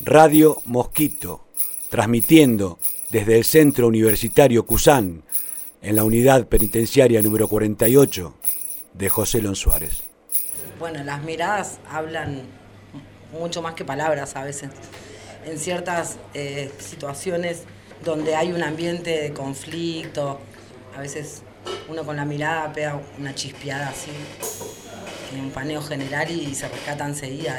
Radio Mosquito, transmitiendo desde el Centro Universitario Cusán, en la unidad penitenciaria número 48 de José Lon Suárez. Bueno, las miradas hablan mucho más que palabras a veces. En ciertas situaciones donde hay un ambiente de conflicto, a veces uno con la mirada pega una chispeada así, en un paneo general y se rescata enseguida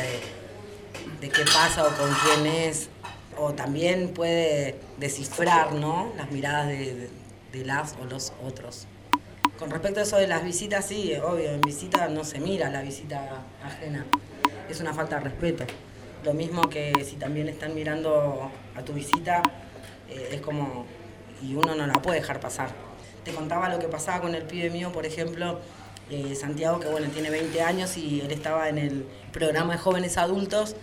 de qué pasa o con quién es, o también puede descifrar, ¿no?, las miradas de las o los otros. Con respecto a eso de las visitas, sí, obvio, en visita no se mira la visita ajena, es una falta de respeto. Lo mismo que si también están mirando a tu visita, es como, y uno no la puede dejar pasar. Te contaba lo que pasaba con el pibe mío, por ejemplo, Santiago, que bueno, tiene 20 años y él estaba en el programa de jóvenes adultos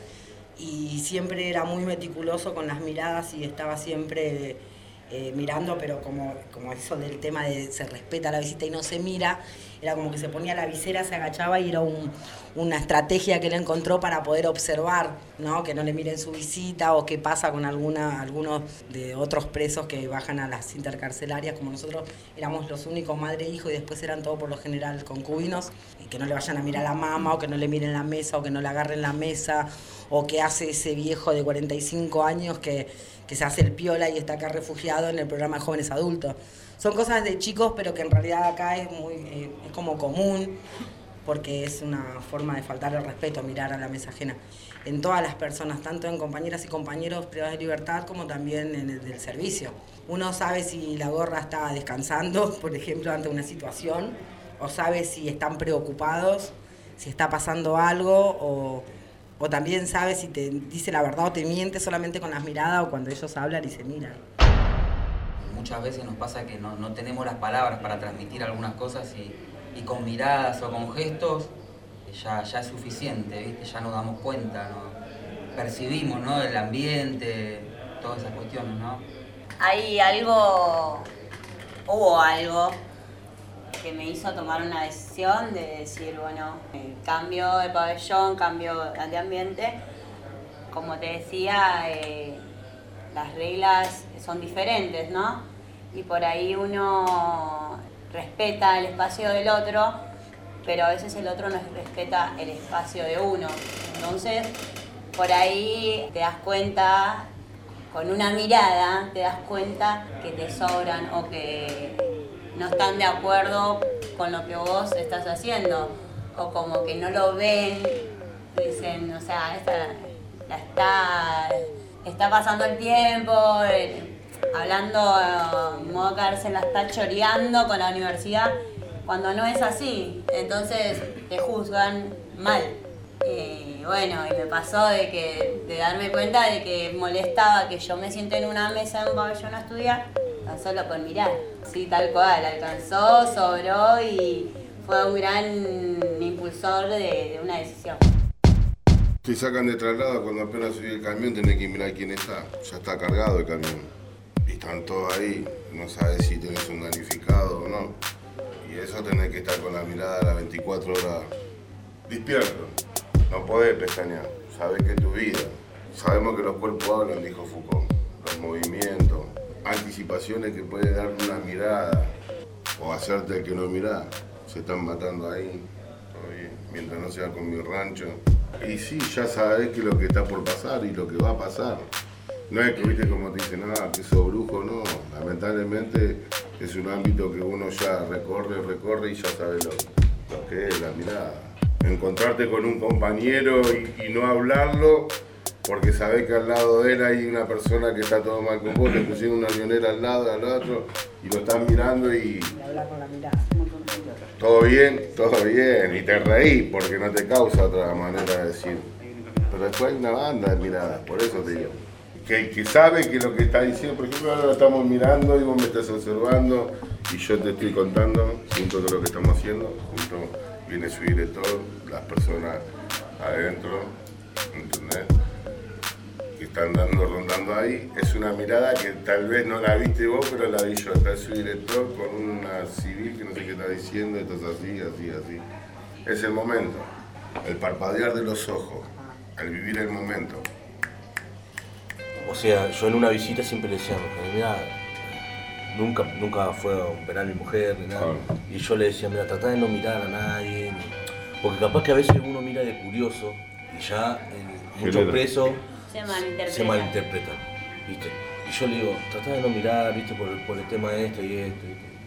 y siempre era muy meticuloso con las miradas y estaba siempre mirando, pero como eso del tema de se respeta la visita y no se mira, era como que se ponía la visera, se agachaba y era una estrategia que él encontró para poder observar, ¿no?, que no le miren su visita o qué pasa con algunos de otros presos que bajan a las intercarcelarias, como nosotros éramos los únicos madre e hijo y después eran todos por lo general concubinos, y que no le vayan a mirar a la mama o que no le miren la mesa o que no le agarren la mesa o que hace ese viejo de 45 años que se hace el piola y está acá refugiado en el programa de jóvenes adultos. Son cosas de chicos, pero que en realidad acá es como común, porque es una forma de faltar el respeto, mirar a la mesa ajena. En todas las personas, tanto en compañeras y compañeros privados de libertad, como también en el del servicio. Uno sabe si la gorra está descansando, por ejemplo, ante una situación, o sabe si están preocupados, si está pasando algo, o también sabe si te dice la verdad o te miente solamente con las miradas o cuando ellos hablan y se miran. Muchas veces nos pasa que no tenemos las palabras para transmitir algunas cosas y con miradas o con gestos ya es suficiente, ¿viste? Ya nos damos cuenta, ¿no? Percibimos, ¿no?, el ambiente, todas esas cuestiones, ¿no? Hubo algo que me hizo tomar una decisión de decir, bueno, cambio de pabellón, cambio de ambiente. Como te decía, las reglas son diferentes, ¿no? Y por ahí uno respeta el espacio del otro, pero a veces el otro no respeta el espacio de uno. Entonces, por ahí te das cuenta, con una mirada, te das cuenta que te sobran o que no están de acuerdo con lo que vos estás haciendo, o como que no lo ven, dicen, o sea, está pasando el tiempo, hablando en modo cárcel, la está choreando con la universidad, cuando no es así, entonces te juzgan mal. Bueno, y me pasó de darme cuenta de que molestaba que yo me siente en una mesa en un pabellón a estudiar, tan solo con mirar. Sí, tal cual, alcanzó, sobró y fue un gran impulsor de una decisión. Te sacan de traslado cuando apenas subí el camión, tenés que mirar quién está. Ya está cargado el camión. Y están todos ahí, no sabes si tenés un damnificado o no. Y eso tenés que estar con la mirada a las 24 horas despierto. No podés pestañear, sabés que es tu vida. Sabemos que los cuerpos hablan, dijo Foucault. Los movimientos, anticipaciones que puede dar una mirada o hacerte el que no mirá. Se están matando ahí, todavía, mientras no sea con mi rancho. Y sí, ya sabés que lo que está por pasar y lo que va a pasar. No es que, viste, como te dicen, que sos brujo, no. Lamentablemente es un ámbito que uno ya recorre y ya sabe lo que es la mirada. Encontrarte con un compañero y no hablarlo porque sabés que al lado de él hay una persona que está todo mal con vos, te pusieron una avionera al lado, al otro, y lo estás mirando y... hablar con la mirada. Todo bien, y te reís porque no te causa otra manera de decir. Pero después hay una banda de miradas, por eso te digo. Que sabe que lo que está diciendo, por ejemplo, ahora lo estamos mirando y vos me estás observando y yo te estoy contando junto con lo que estamos haciendo, junto viene su director, las personas adentro, ¿entendés? Que están rondando ahí. Es una mirada que tal vez no la viste vos, pero la vi yo. Está su director con una civil que no sé qué está diciendo, esto es así. Es el momento, el parpadear de los ojos, el vivir el momento. O sea, yo en una visita siempre le decía a mi mujer, mirá, nunca fue a operar mi mujer ni nada. Y yo le decía, mira, tratá de no mirar a nadie. Porque capaz que a veces uno mira de curioso y ya muchos presos se malinterpretan, ¿viste? Y yo le digo, tratá de no mirar, ¿viste? Por el tema de esto y esto.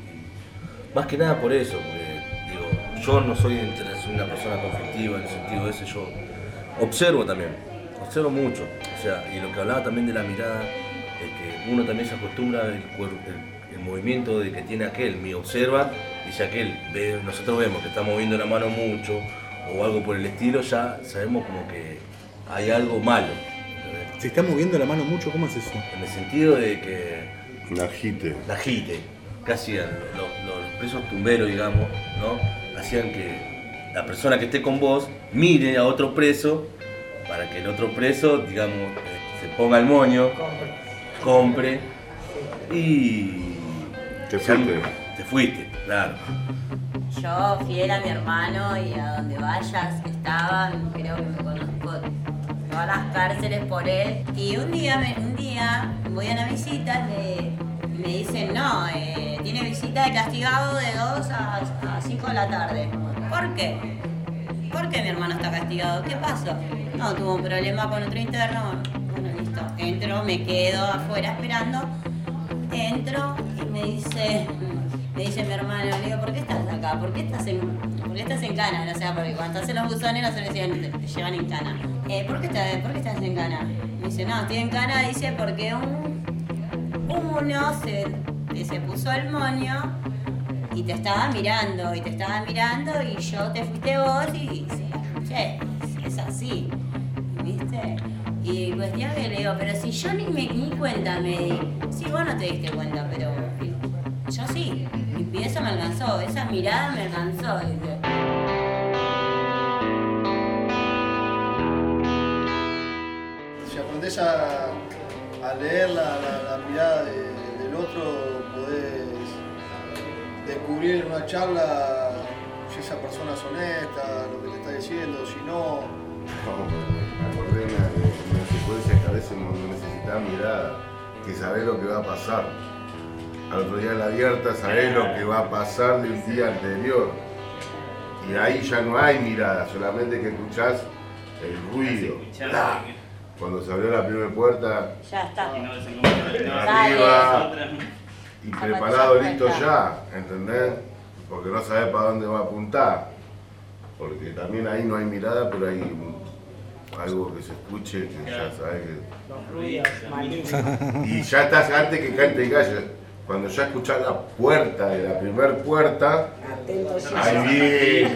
Y más que nada por eso, porque digo, yo no soy una persona conflictiva en el sentido ese, yo observo mucho. O sea, y lo que hablaba también de la mirada, es que uno también se acostumbra el movimiento de que tiene aquel, me observa, dice aquel, nosotros vemos que está moviendo la mano mucho o algo por el estilo, ya sabemos como que hay algo malo. ¿Se está moviendo la mano mucho? ¿Cómo es eso? En el sentido de que... La agite. ¿Qué hacían? Los presos tumberos, digamos, ¿no? Hacían que la persona que esté con vos mire a otro preso para que el otro preso, digamos, se ponga el moño, compre y... Te fuiste, claro. Yo, fiel a mi hermano y a donde vayas, creo que me conozco todas las cárceles por él. Y un día voy a una visita y me dicen, no, tiene visita de castigado de 2 a 5 de la tarde. ¿Por qué? ¿Por qué mi hermano está castigado? ¿Qué pasó? No, tuvo un problema con otro interno. Bueno, listo. Entro, me quedo afuera esperando. Entro y me dice mi hermano, le digo, ¿por qué estás acá? ¿Por qué estás en cana? O sea, porque cuando estás en los buzones los decían, te llevan en cana. ¿Por qué estás en cana? Me dice, no, estoy en cana, dice, porque uno se puso el moño y te estaba mirando, y yo te fuiste vos y che, es así, ¿viste? Y cuestión que le digo, pero si yo ni cuenta me di. Sí, vos no te diste cuenta, pero yo sí. Y eso me alcanzó, esa mirada me alcanzó. ¿Viste? Si aprendés a leer la mirada del otro, podés descubrir en una charla si esa persona es honesta, lo que te está diciendo, si no. Me acordé de una secuencia que a veces no necesitas mirada, que sabés lo que va a pasar. Al otro día en la abierta sabés lo que va a pasar del día anterior. Y ahí ya no hay mirada, solamente que escuchás el ruido. Cuando se abrió la primera puerta, ya está. Arriba y preparado, listo ya, ¿entendés? Porque no sabés para dónde va a apuntar. Porque también ahí no hay mirada, pero hay algo que se escuche, que ya sabes que... Y ya estás antes que cante y calle. Cuando ya escuchás la puerta de la primer puerta, ahí viene.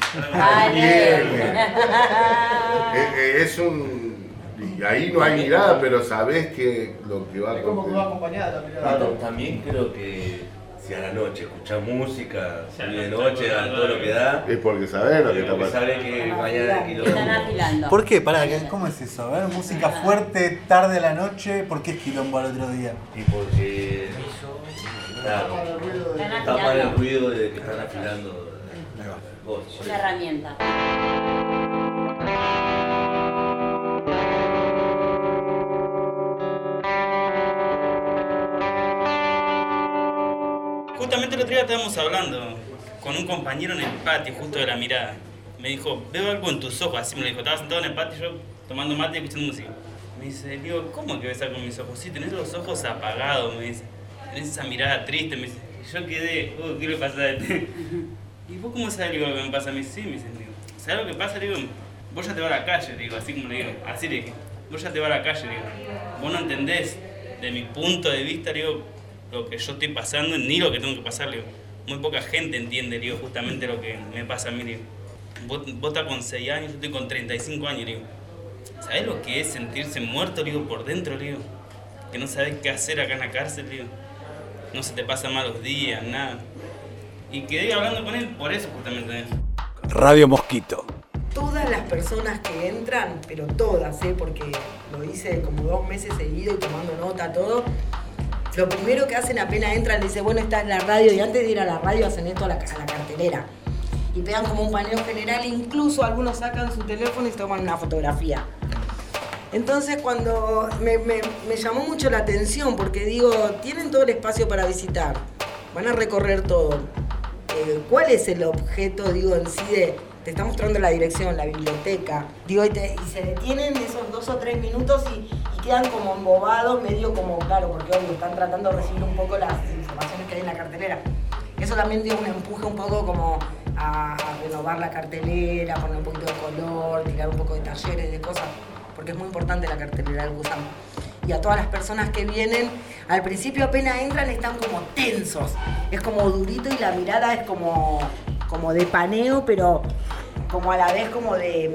Es un... Y ahí no hay mirada, pero sabés que lo que va a... Es como que va acompañada la mirada. Claro, también creo que si a la noche escuchás música, si de noche a todo lo que da... Es porque sabés lo que está pasando. Sabés que mañana están afilando. ¿Por qué? ¿Cómo es eso? A ver, música fuerte, tarde a la noche, ¿por qué es quilombo al otro día? Y porque... Claro, tapa el ruido de que están afilando. Una herramienta. Justamente el otro día estábamos hablando con un compañero en el patio, justo de la mirada. Me dijo, veo algo en tus ojos, así me lo dijo. Estaba sentado en el patio yo tomando mate y escuchando música. Me dice, digo, ¿cómo que ves algo en mis ojos? Sí, tenés los ojos apagados, me dice. Tenés esa mirada triste, me dice. Y yo quedé, ¿qué le pasa a este? ¿Y vos cómo sabés lo que me pasa? Me dice, sí, me dice, digo, ¿sabés lo que pasa? Le digo, vos ya te vas a la calle, digo, así como le digo. Así le dije, vos ya te vas a la calle, digo. Vos no entendés, de mi punto de vista, digo, lo que yo estoy pasando, ni lo que tengo que pasar, digo. Muy poca gente entiende, digo, justamente lo que me pasa a mí, digo. Vos estás con 6 años, yo estoy con 35 años, digo. ¿Sabés lo que es sentirse muerto, digo, por dentro, digo? Que no sabés qué hacer acá en la cárcel, digo. No se te pasan malos días, nada. Y quedé hablando con él por eso, justamente. Radio Mosquito. Todas las personas que entran, pero todas, porque lo hice como 2 meses seguido y tomando nota, todo. Lo primero que hacen apenas entran, dicen, bueno, esta es la radio, y antes de ir a la radio hacen esto a la cartelera. Y pegan como un paneo general, incluso algunos sacan su teléfono y toman una fotografía. Entonces cuando me llamó mucho la atención, porque digo, tienen todo el espacio para visitar, van a recorrer todo. ¿Cuál es el objeto, digo, en sí te está mostrando la dirección, la biblioteca, digo, y se detienen esos 2 o 3 minutos y quedan como embobados, medio como, claro, porque obvio, están tratando de recibir un poco las informaciones que hay en la cartelera. Eso también dio un empuje un poco como a renovar la cartelera, poner un poquito de color, tirar un poco de talleres, de cosas, porque es muy importante la cartelera del Cusán. Y a todas las personas que vienen, al principio apenas entran están como tensos, es como durito y la mirada es como de paneo, pero como a la vez como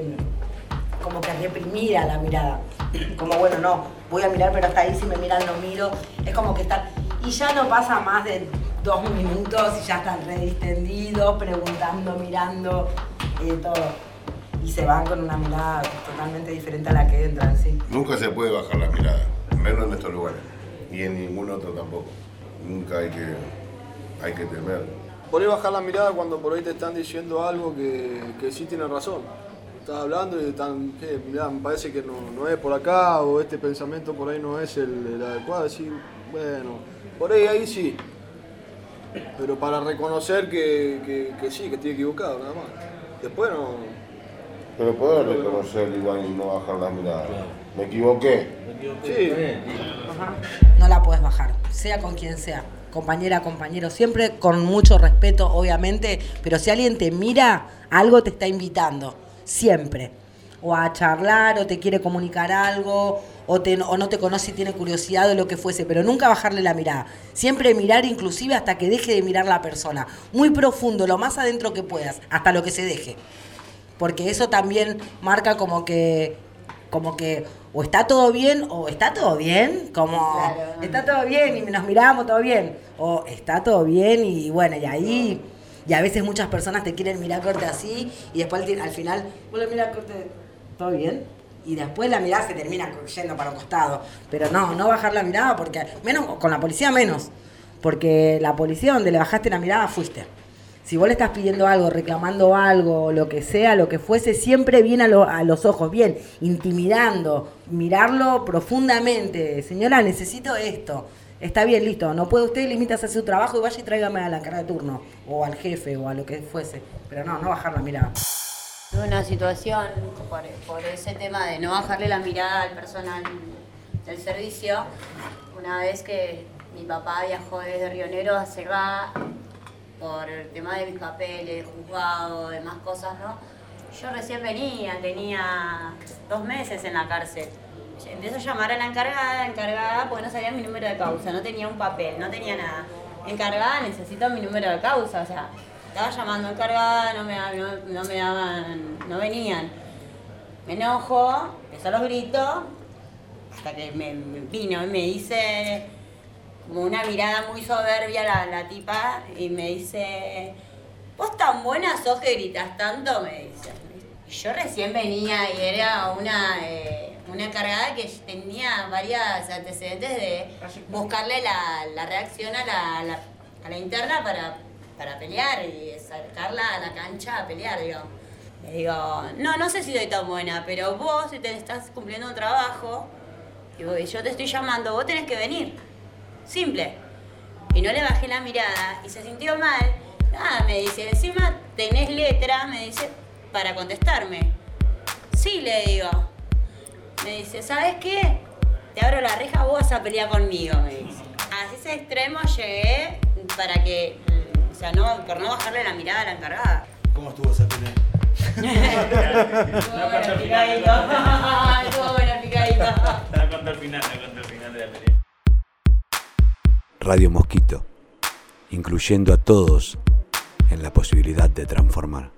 que reprimida la mirada. Como bueno, no, voy a mirar, pero hasta ahí si me miran no miro. Es como que están... Y ya no pasa más de 2 minutos y ya están re distendidos, preguntando, mirando, todo. Y se van con una mirada totalmente diferente a la que entran, sí. Nunca se puede bajar la mirada, menos en estos lugares. Y en ningún otro tampoco. Nunca hay que temer. Por ahí bajar la mirada cuando por ahí te están diciendo algo que sí tiene razón. Estás hablando y están, mirá, me parece que no es por acá, o este pensamiento por ahí no es el adecuado. Decir, bueno, por ahí sí. Pero para reconocer que sí, que estoy equivocado, nada más. Después no... Pero poder reconocer igual y no bajar la mirada. ¿Me equivoqué? Sí. Ajá. No la puedes bajar, sea con quien sea. Compañera, compañero, siempre con mucho respeto, obviamente, pero si alguien te mira, algo te está invitando, siempre. O a charlar, o te quiere comunicar algo, o no te conoce y tiene curiosidad de lo que fuese, pero nunca bajarle la mirada. Siempre mirar inclusive hasta que deje de mirar la persona. Muy profundo, lo más adentro que puedas, hasta lo que se deje. Porque eso también marca como que o está todo bien, o está todo bien, como claro, está todo bien y nos miramos todo bien, o está todo bien y bueno, y ahí, y a veces muchas personas te quieren mirar corte así y después al final, vos le mirás corte, ¿todo bien? Y después la mirada se termina yendo para un costado, pero no bajar la mirada, porque menos con la policía menos, porque la policía donde le bajaste la mirada fuiste. Si vos le estás pidiendo algo, reclamando algo, lo que sea, lo que fuese, siempre viene a los ojos, bien, intimidando, mirarlo profundamente. Señora, necesito esto. Está bien, listo. No puede usted, limítase a hacer su trabajo y vaya y tráigame a la encargada de turno, o al jefe, o a lo que fuese. Pero no bajar la mirada. Tuve una situación por ese tema de no bajarle la mirada al personal del servicio. Una vez que mi papá viajó desde Río Negro a Cegá, por el tema de mis papeles, juzgado, demás cosas, ¿no? Yo recién tenía 2 meses en la cárcel. Empiezo a llamar a la encargada, porque no sabía mi número de causa, no tenía un papel, no tenía nada. Encargada, necesito mi número de causa, o sea, estaba llamando a encargada, no venían. Me enojo, empezó los gritos, hasta que me vino y me dice... como una mirada muy soberbia la tipa, y me dice, ¿vos tan buena sos que gritas tanto? Me dice. Y yo recién venía y era una encargada que tenía varios antecedentes de buscarle la reacción a la interna para pelear y sacarla a la cancha a pelear, digo. Le digo, no sé si soy tan buena, pero vos, si te estás cumpliendo un trabajo, digo, y yo te estoy llamando, vos tenés que venir. Simple. Y no le bajé la mirada y se sintió mal. Me dice, encima tenés letra, me dice, para contestarme. Sí, le digo. Me dice, ¿sabes qué? Te abro la reja, vos vas a pelear conmigo, me dice. Así ese extremo llegué para que, o sea, por no bajarle la mirada a la encargada. ¿Cómo estuvo esa pelea? Estuvo bueno picadito. Estuvo bueno picadito. No contó el final de la pelea. Radio Mosquito, incluyendo a todos en la posibilidad de transformar.